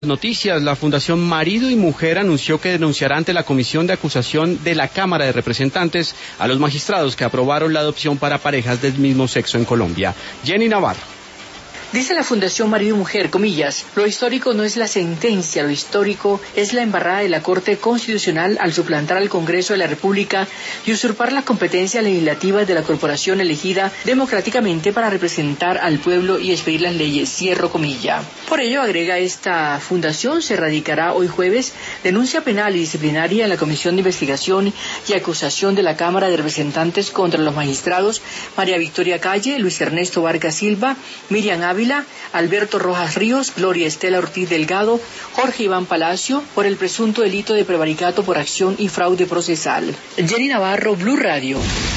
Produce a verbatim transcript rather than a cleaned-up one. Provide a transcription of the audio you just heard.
Noticias, la Fundación Marido y Mujer anunció que denunciará ante la Comisión de Acusación de la Cámara de Representantes a los magistrados que aprobaron la adopción para parejas del mismo sexo en Colombia. Jenny Navarro. Dice la Fundación Marido y Mujer, comillas, lo histórico no es la sentencia, lo histórico es la embarrada de la Corte Constitucional al suplantar al Congreso de la República y usurpar las competencias legislativas de la corporación elegida democráticamente para representar al pueblo y expedir las leyes, cierro comilla. Por ello, agrega esta fundación, se radicará hoy jueves denuncia penal y disciplinaria en la Comisión de Investigación y Acusación de la Cámara de Representantes contra los magistrados María Victoria Calle, Luis Ernesto Vargas Silva, Miriam Ávila, Alberto Rojas Ríos, Gloria Estela Ortiz Delgado, Jorge Iván Palacio, por el presunto delito de prevaricato por acción y fraude procesal. Jenny Navarro, Blue Radio.